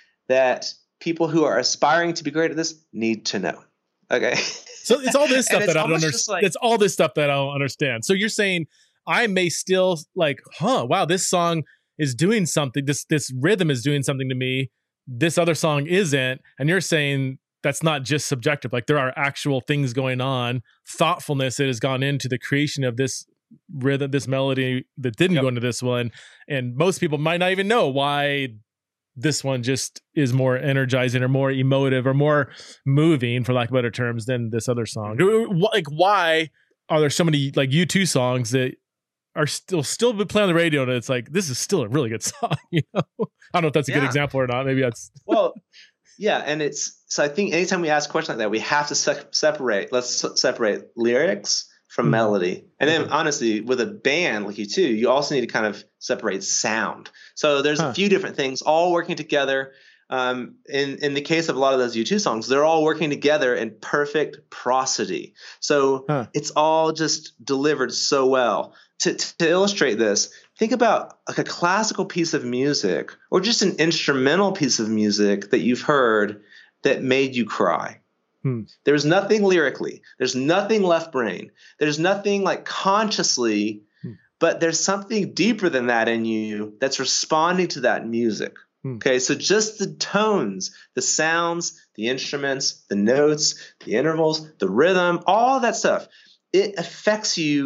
that people who are aspiring to be great at this need to know. Okay. So it's all this stuff that I don't understand. It's all this stuff that I don't understand. So you're saying I may still like, wow, this song is doing something. This rhythm is doing something to me. This other song isn't. And you're saying that's not just subjective. Like there are actual things going on, thoughtfulness that has gone into the creation of this rhythm, this melody that didn't go into this one. And most people might not even know why this one just is more energizing or more emotive or more moving, for lack of better terms, than this other song. Like, why are there so many like U2 songs that are still playing on the radio and it's like, this is still a really good song, you know? I don't know if that's a good example or not. Maybe that's well, yeah. And so I think anytime we ask a question like that, we have to separate. Let's separate lyrics from melody. And then honestly, with a band like U2, you also need to kind of separate sound. So there's a few different things all working together. In the case of a lot of those U2 songs, they're all working together in perfect prosody. So it's all just delivered so well. To illustrate this, think about like a classical piece of music or just an instrumental piece of music that you've heard that made you cry. There's nothing lyrically. There's nothing left brain. There's nothing like consciously, but there's something deeper than that in you that's responding to that music. Okay, so just the tones, the sounds, the instruments, the notes, the intervals, the rhythm, all that stuff, it affects you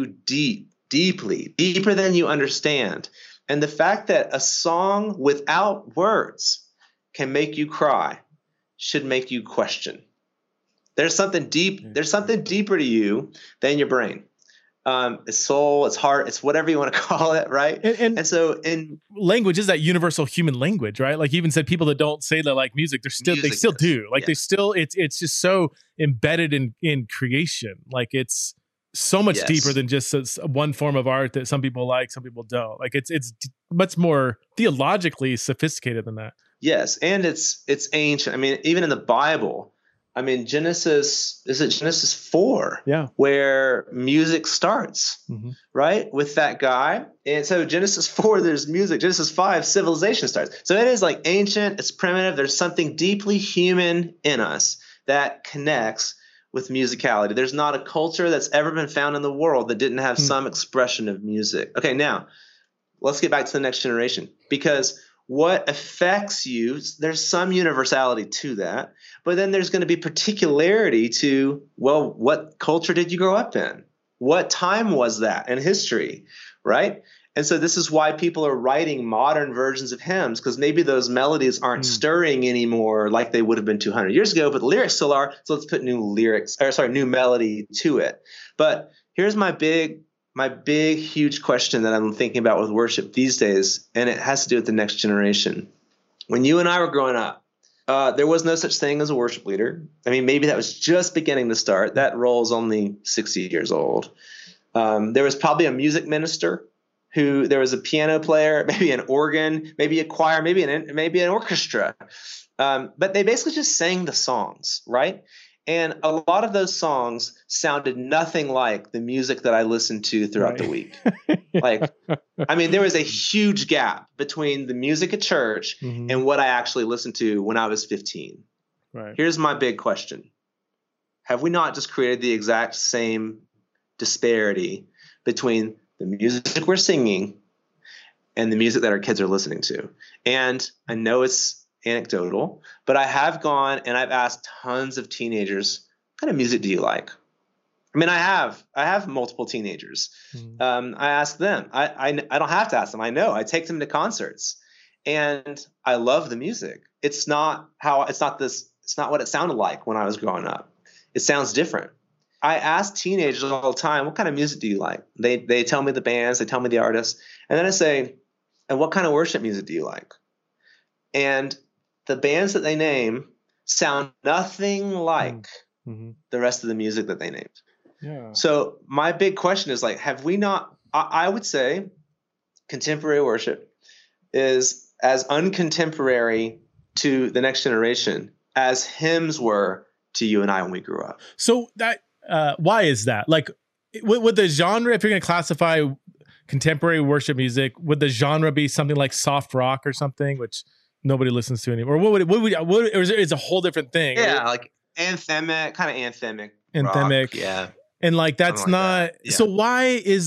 deeply, deeper than you understand. And the fact that a song without words can make you cry should make you question. There's something deep. There's something deeper to you than your brain. It's soul, it's heart, it's whatever you want to call it, right? And so in language is that universal human language, right? Like you even said people that don't say they like music, they still do. Like they still, it's just so embedded in creation. Like it's so much deeper than just one form of art that some people like, some people don't. Like it's much more theologically sophisticated than that. Yes, and it's ancient. I mean, even in the Bible, I mean, Genesis 4? Yeah. Where music starts, right? With that guy. And so Genesis 4, there's music. Genesis 5, civilization starts. So it is like ancient, it's primitive. There's something deeply human in us that connects with musicality. There's not a culture that's ever been found in the world that didn't have some expression of music. Okay, now let's get back to the next generation, because what affects you, there's some universality to that, but then there's going to be particularity to, well, what culture did you grow up in? What time was that in history, right? And so this is why people are writing modern versions of hymns, because maybe those melodies aren't stirring anymore like they would have been 200 years ago, but the lyrics still are. So let's put new melody to it. But here's my big, huge question that I'm thinking about with worship these days, and it has to do with the next generation. When you and I were growing up, there was no such thing as a worship leader. I mean, maybe that was just beginning to start. That role is only 60 years old. There was probably a music minister. There was a piano player, maybe an organ, maybe a choir, maybe an orchestra. But they basically just sang the songs, right? And a lot of those songs sounded nothing like the music that I listened to throughout the week. Like, I mean, there was a huge gap between the music at church and what I actually listened to when I was 15. Right. Here's my big question. Have we not just created the exact same disparity between the music we're singing and the music that our kids are listening to? And I know it's anecdotal, but I have gone and I've asked tons of teenagers, what kind of music do you like? I mean, I have multiple teenagers. I ask them. I don't have to ask them. I know. I take them to concerts, and I love the music. It's not what it sounded like when I was growing up. It sounds different. I ask teenagers all the time, what kind of music do you like? They tell me the bands, they tell me the artists, and then I say, and what kind of worship music do you like? And the bands that they name sound nothing like Mm-hmm. the rest of the music that they named. Yeah. So my big question is like, have we not, I would say contemporary worship is as uncontemporary to the next generation as hymns were to you and I when we grew up. So that, why is that? Like, would the genre, if you're going to classify contemporary worship music, would the genre be something like soft rock or something, which nobody listens to anymore? Or or is it a whole different thing? Yeah, like anthemic, kind of anthemic. Anthemic. Rock, yeah. And like, that's like not, that. Yeah. So why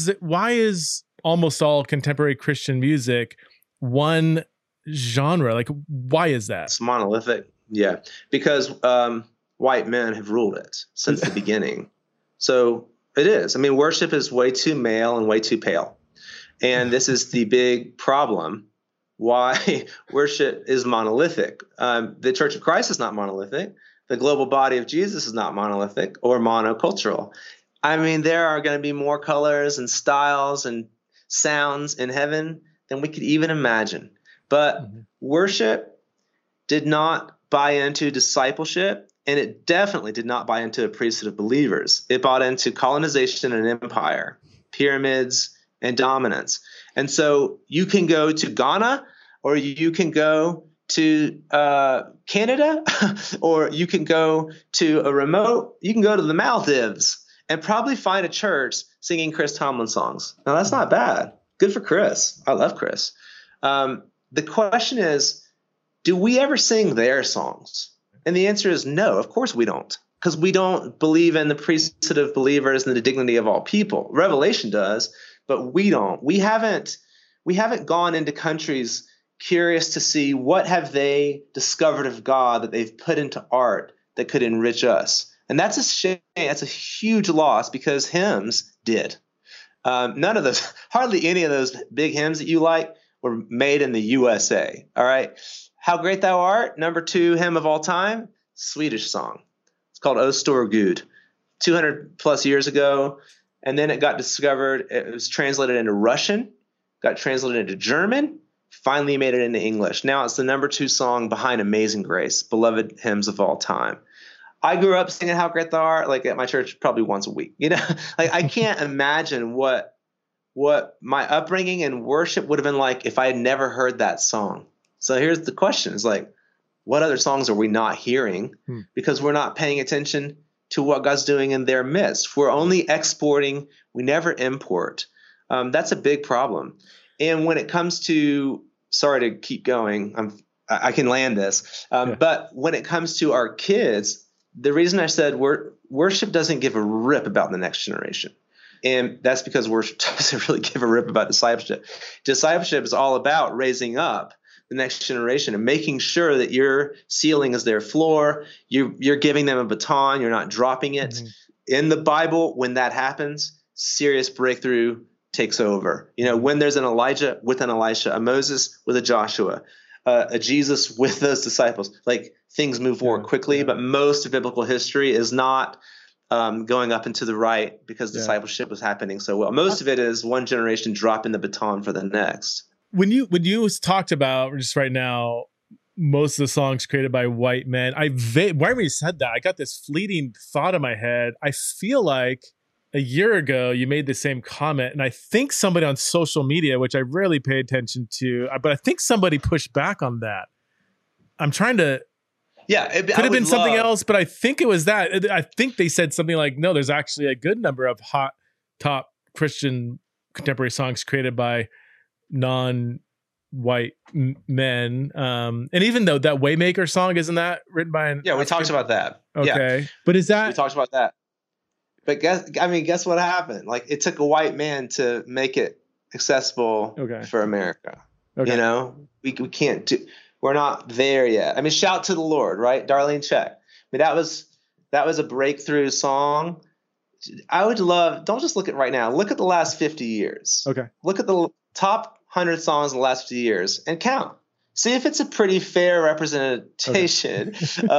is almost all contemporary Christian music one genre? Like, why is that? It's monolithic. Yeah. Because white men have ruled it since the beginning. So it is. I mean, worship is way too male and way too pale. And this is the big problem why worship is monolithic. The Church of Christ is not monolithic. The global body of Jesus is not monolithic or monocultural. I mean, there are going to be more colors and styles and sounds in heaven than we could even imagine. But worship did not buy into discipleship, and it definitely did not buy into a priesthood of believers. It bought into colonization and empire, pyramids, and dominance. And so you can go to Ghana, or you can go to Canada, or you can go to you can go to the Maldives and probably find a church singing Chris Tomlin songs. Now, that's not bad. Good for Chris. I love Chris. The question is, do we ever sing their songs? And the answer is no, of course we don't, because we don't believe in the priesthood of believers and the dignity of all people. Revelation does, but we don't. We haven't gone into countries curious to see what have they discovered of God that they've put into art that could enrich us. And that's a shame. That's a huge loss, because hymns did. None of those, hardly any of those big hymns that you like were made in the USA. All right. How Great Thou Art, number 2 hymn of all time, Swedish song. It's called O Stor Gud, 200 plus years ago. And then it got discovered. It was translated into Russian, got translated into German, finally made it into English. Now it's the number 2 song behind Amazing Grace, beloved hymns of all time. I grew up singing How Great Thou Art, like at my church probably once a week. You know, like I can't imagine what my upbringing and worship would have been like if I had never heard that song. So here's the question: is like, what other songs are we not hearing because we're not paying attention to what God's doing in their midst? We're only exporting; we never import. That's a big problem. And when it comes to, sorry to keep going, I can land this, but when it comes to our kids, the reason I said worship doesn't give a rip about the next generation. And that's because worship doesn't really give a rip about discipleship. Discipleship is all about raising up the next generation and making sure that your ceiling is their floor. You're giving them a baton. You're not dropping it. Mm-hmm. In the Bible, when that happens, serious breakthrough takes over. You know, when there's an Elijah with an Elisha, a Moses with a Joshua, a Jesus with those disciples, like things move forward quickly. But most of biblical history is not going up and to the right because discipleship was happening so well. Most of it is one generation dropping the baton for the next. When you talked about just right now, most of the songs created by white men, whenever you said that, I got this fleeting thought in my head. I feel like a year ago you made the same comment, and I think somebody on social media, which I rarely pay attention to, but I think somebody pushed back on that. I'm trying to. Yeah, could have been something else, but I think it was that. I think they said something like, "No, there's actually a good number of hot top Christian contemporary songs created by non-white men." And even though that Waymaker song, isn't that written by an? Yeah, we talked about that. Okay, yeah. But is that we talked about that? But guess what happened? Like, it took a white man to make it accessible for America. Okay. You know, we can't do. We're not there yet. I mean, shout to the Lord, right? Darlene Check. I mean, that was a breakthrough song. I would love, don't just look at right now. Look at the last 50 years. Okay. Look at the top 100 songs in the last 50 years and count. See if it's a pretty fair representation of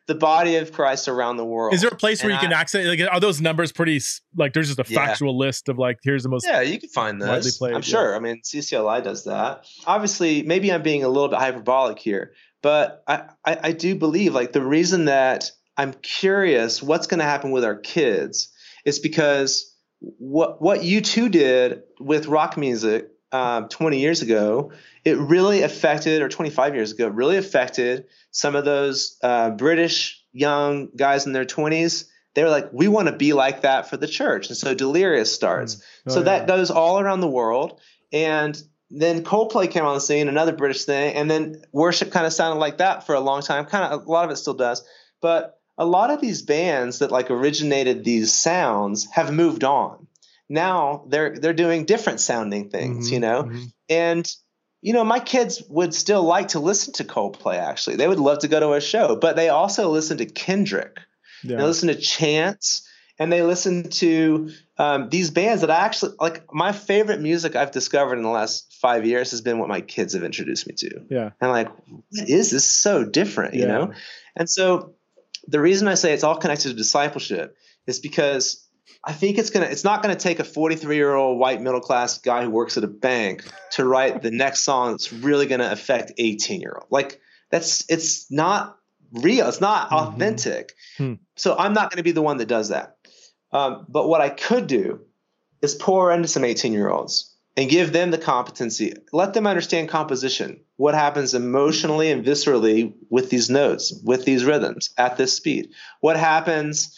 the body of Christ around the world. Is there a place where you can access? Like, are those numbers pretty? Like, there's just a factual list of like, here's the most. Yeah, you can find those. Played, I'm sure. I mean, CCLI does that. Obviously, maybe I'm being a little bit hyperbolic here, but I do believe like the reason that I'm curious what's going to happen with our kids is because what U2 did with rock music 20 years ago, it really affected, or 25 years ago, really affected some of those British young guys in their 20s. They were like, we want to be like that for the church. And so Delirious starts. That goes all around the world. And then Coldplay came on the scene, another British thing. And then worship kind of sounded like that for a long time. Kind of a lot of it still does. But a lot of these bands that like originated these sounds have moved on. Now they're doing different sounding things, you know? And you know, my kids would still like to listen to Coldplay, actually. They would love to go to a show, but they also listen to Kendrick. Yeah. They listen to Chance, and they listen to these bands that I actually – like my favorite music I've discovered in the last 5 years has been what my kids have introduced me to. Yeah. And I'm like, what is this? So different, you know? And so the reason I say it's all connected to discipleship is because – I think it's not going to take a 43-year-old white middle-class guy who works at a bank to write the next song that's really going to affect 18-year-old. Like it's not real. It's not authentic. So I'm not going to be the one that does that. But what I could do is pour into some 18-year-olds and give them the competency. Let them understand composition, what happens emotionally and viscerally with these notes, with these rhythms at this speed. What happens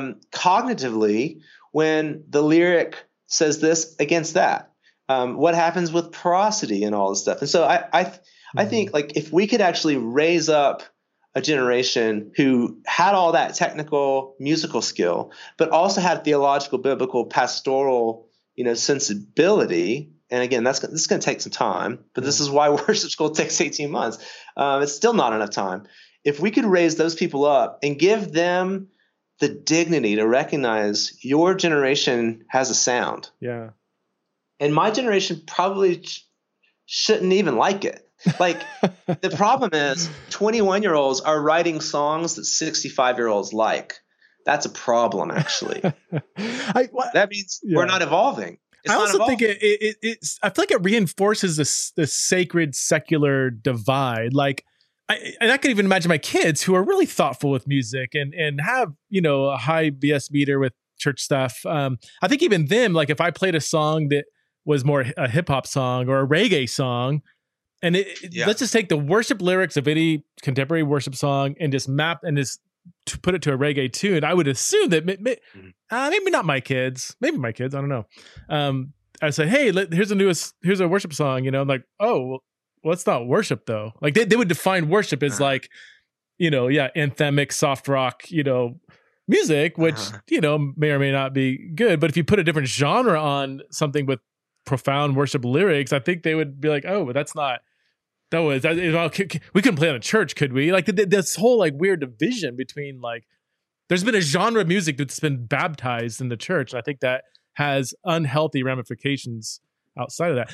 cognitively when the lyric says this against that, what happens with prosody and all this stuff. And so I think like if we could actually raise up a generation who had all that technical musical skill, but also had theological, biblical, pastoral, you know, sensibility. And again, this is going to take some time, but this is why worship school takes 18 months. It's still not enough time. If we could raise those people up and give them the dignity to recognize your generation has a sound. Yeah. And my generation probably shouldn't even like it. Like the problem is 21-year-olds are writing songs that 65-year-olds like. That's a problem, actually. That means we're not evolving. I also think it's I feel like it reinforces this sacred secular divide. Like, I can even imagine my kids who are really thoughtful with music and have, you know, a high BS meter with church stuff. I think even them, like if I played a song that was more a hip hop song or a reggae song, and let's just take the worship lyrics of any contemporary worship song and just to put it to a reggae tune, I would assume that maybe not my kids, maybe my kids, I don't know. I say, hey, here's a worship song, you know, I'm like, oh, well, it's not worship though. Like they would define worship as like, you know, anthemic, soft rock, you know, music, which, you know, may or may not be good. But if you put a different genre on something with profound worship lyrics, I think they would be like, oh, but that's not, we couldn't play on a church, could we? Like this whole like weird division between like, there's been a genre of music that's been baptized in the church. And I think that has unhealthy ramifications outside of that.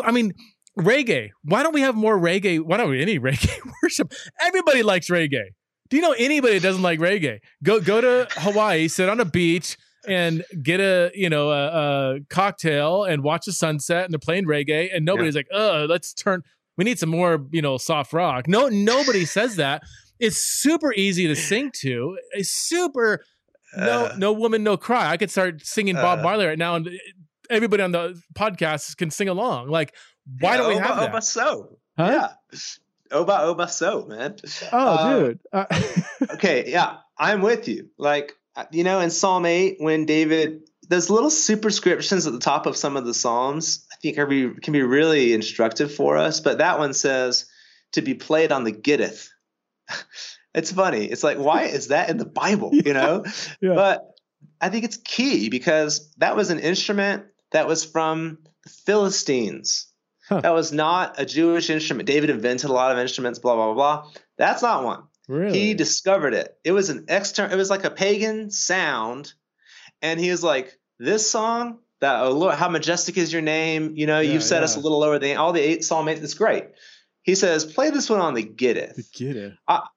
Reggae. Why don't we have more reggae? Why don't we any reggae worship? Everybody likes reggae. Do you know anybody that doesn't like reggae? Go to Hawaii, sit on a beach, and get a cocktail and watch the sunset, and they're playing reggae, and nobody's like, we need some more, you know, soft rock. No, nobody says that. It's super easy to sing to. It's super no woman, no cry. I could start singing Bob Marley right now, and everybody on the podcast can sing along. Like, why don't we have that? Oba so. Huh? Yeah. Oba so, man. Oh, dude. Okay, yeah, I'm with you. Like, you know, in Psalm 8, when David, those little superscriptions at the top of some of the Psalms, I think can be really instructive for us. But that one says to be played on the gittith. It's funny. It's like, why is that in the Bible? You know? Yeah. But I think it's key because that was an instrument that was from the Philistines. Huh. That was not a Jewish instrument. David invented a lot of instruments, blah, blah, blah, blah. That's not one. Really? He discovered it. It was it was like a pagan sound. And he was like, this song, that, oh Lord, how majestic is your name. You know, you've set us a little lower than all the Psalm 8. It's great. He says, play this one on the gittith. The gittith.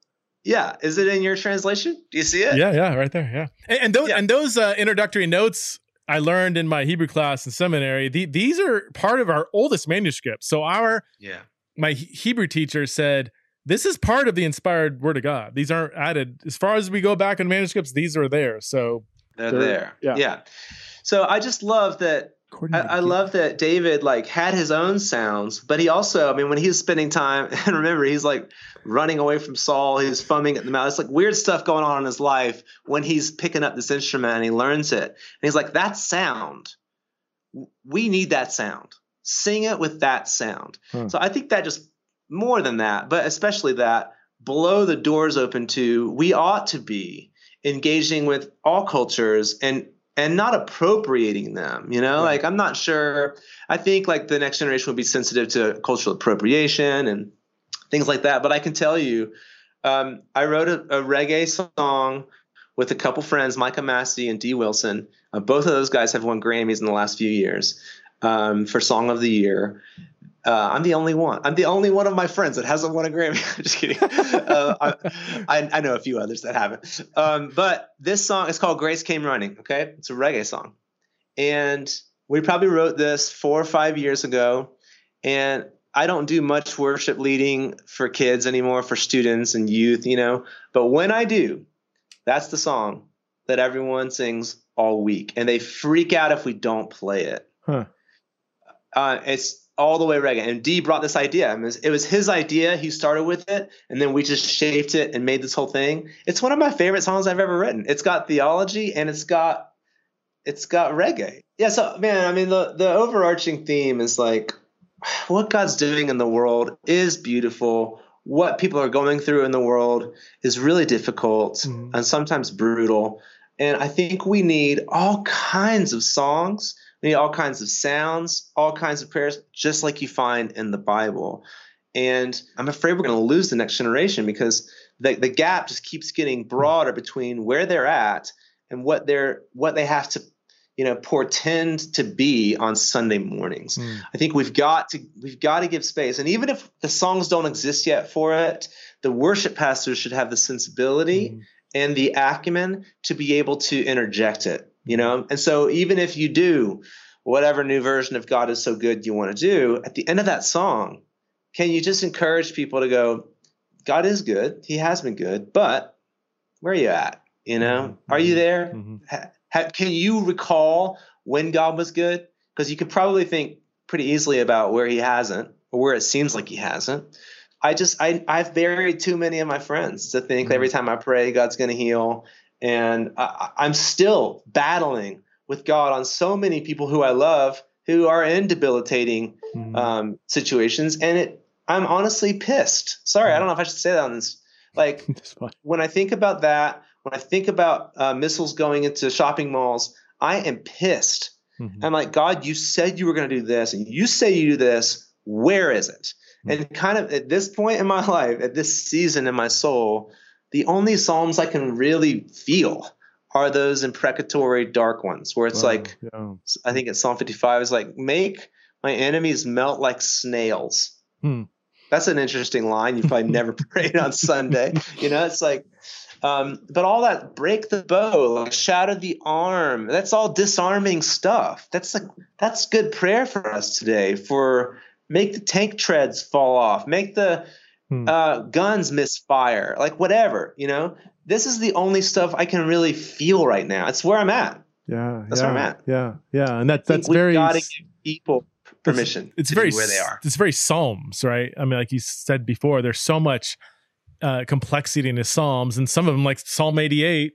Yeah. Is it in your translation? Do you see it? Yeah, right there. Yeah. And those introductory notes I learned in my Hebrew class in seminary, these are part of our oldest manuscripts. So my Hebrew teacher said, this is part of the inspired word of God. These aren't added. As far as we go back in manuscripts, these are there. So they're there. Yeah. So I just love that. I love that David like had his own sounds, but he also, I mean, when he was spending time, and remember, he's like running away from Saul, he was foaming at the mouth. It's like weird stuff going on in his life when he's picking up this instrument and he learns it. And he's like, that sound, we need that sound. Sing it with that sound. So I think that just more than that, but especially that, blow the doors open to, we ought to be engaging with all cultures and not appropriating them, like I'm not sure. I think like the next generation would be sensitive to cultural appropriation and things like that. But I can tell you, I wrote a reggae song with a couple friends, Micah Massey and Dee Wilson. Both of those guys have won Grammys in the last few years for Song of the Year. I'm the only one. I'm the only one of my friends that hasn't won a Grammy. I'm just kidding. I know a few others that haven't. But this song is called Grace Came Running. Okay. It's a reggae song. And we probably wrote this 4 or 5 years ago. And I don't do much worship leading for kids anymore, for students and youth, But when I do, that's the song that everyone sings all week. And they freak out if we don't play it. It's all the way reggae. And Dee brought this idea. It was his idea. He started with it, and then we just shaped it and made this whole thing. It's one of my favorite songs I've ever written. It's got theology and it's got reggae. Yeah. So man, I mean, the overarching theme is like what God's doing in the world is beautiful. What people are going through in the world is really difficult and sometimes brutal. And I think we need all kinds of songs. We need all kinds of sounds, all kinds of prayers, just like you find in the Bible. And I'm afraid we're going to lose the next generation because the gap just keeps getting broader between where they're at and what they have to, portend to be on Sunday mornings. I think we've got to give space. And even if the songs don't exist yet for it, the worship pastors should have the sensibility and the acumen to be able to interject it. And so even if you do whatever new version of God is so good you want to do, at the end of that song, can you just encourage people to go, God is good. He has been good, but where are you at? Are you there? Can you recall when God was good? Because you could probably think pretty easily about where he hasn't or where it seems like he hasn't. I've buried too many of my friends to think every time I pray, God's going to heal. And I'm still battling with God on so many people who I love who are in debilitating situations. And I'm honestly pissed. Sorry, I don't know if I should say that on this. Like when I think about that, when I think about missiles going into shopping malls, I am pissed. I'm like, God, you said you were going to do this and you say you do this. Where is it? And kind of at this point in my life, at this season in my soul, the only Psalms I can really feel are those imprecatory dark ones where it's I think it's Psalm 55 is like, make my enemies melt like snails. That's an interesting line. You probably never prayed on Sunday. It's like, but all that break the bow, like shatter the arm, that's all disarming stuff. That's good prayer for us today, for make the tank treads fall off, make the guns misfire, like whatever, this is the only stuff I can really feel right now. It's where I'm at. That's where I'm at. Yeah. And that's very, we gotta give people permission. It's very where they are. It's very Psalms, right? I mean, like you said before, there's so much complexity in the Psalms, and some of them, like Psalm 88,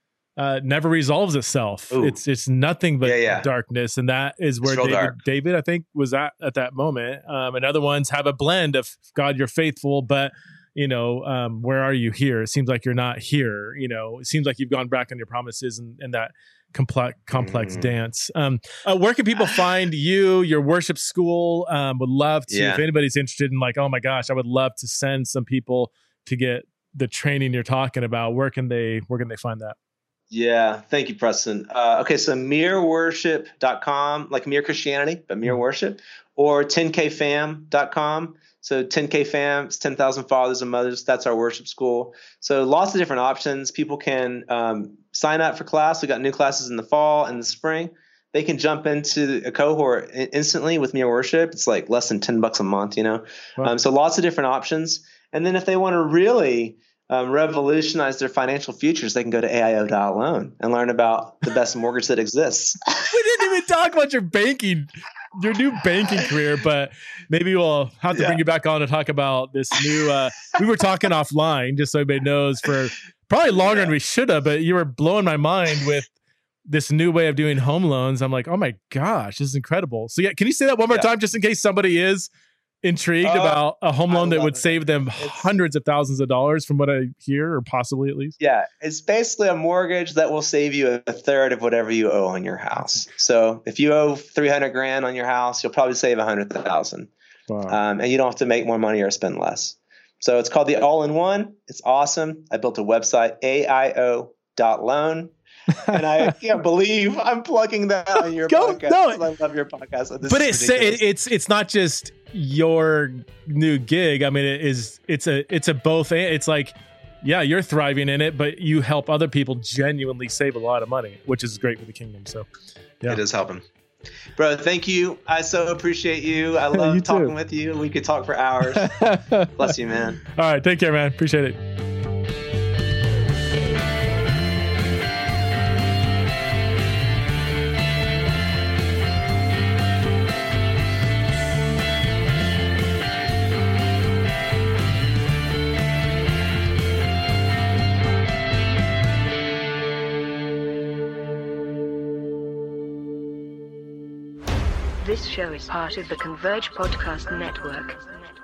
never resolves itself. Ooh. It's nothing but darkness, and that is where David I think was at that moment. And other ones have a blend of God, you're faithful, but where are you here? It seems like you're not here. It seems like you've gone back on your promises, and that complex dance. Where can people find you, your worship school? Would love to, if anybody's interested in like, oh my gosh, I would love to send some people to get the training you're talking about. Where can they find that? Yeah. Thank you, Preston. Okay. So mereworship.com, like Mere Christianity, but Mere Worship, or 10kfam.com. So 10K Fam, it's 10,000 fathers and mothers. That's our worship school. So lots of different options. People can sign up for class. We got new classes in the fall and the spring. They can jump into a cohort instantly with Mere Worship. It's like less than $10 a month, Wow. So lots of different options. And then if they want to really revolutionize their financial futures, they can go to AIO.loan and learn about the best mortgage that exists. We didn't even talk about your new banking career, but maybe we'll have to bring you back on to talk about this new, we were talking offline, just so everybody knows, for probably longer than we should have, but you were blowing my mind with this new way of doing home loans. I'm like, oh my gosh, this is incredible. So can you say that one more time, just in case somebody is intrigued about a home loan that would save them hundreds of thousands of dollars, from what I hear, or possibly at least? Yeah, it's basically a mortgage that will save you a third of whatever you owe on your house. So if you owe $300,000 on your house, you'll probably save $100,000. Wow. And you don't have to make more money or spend less. So it's called the All-in-One. It's awesome. I built a website, AIO.loan. And I can't believe I'm plugging that on your podcast. No, I love your podcast. But it's not just your new gig. I mean, it's a both. It's like, yeah, you're thriving in it, but you help other people genuinely save a lot of money, which is great for the kingdom. So yeah, it is helping. Bro, thank you. I so appreciate you. I love talking with you. We could talk for hours. Bless you, man. All right, take care, man. Appreciate it. This show is part of the Converge Podcast Network.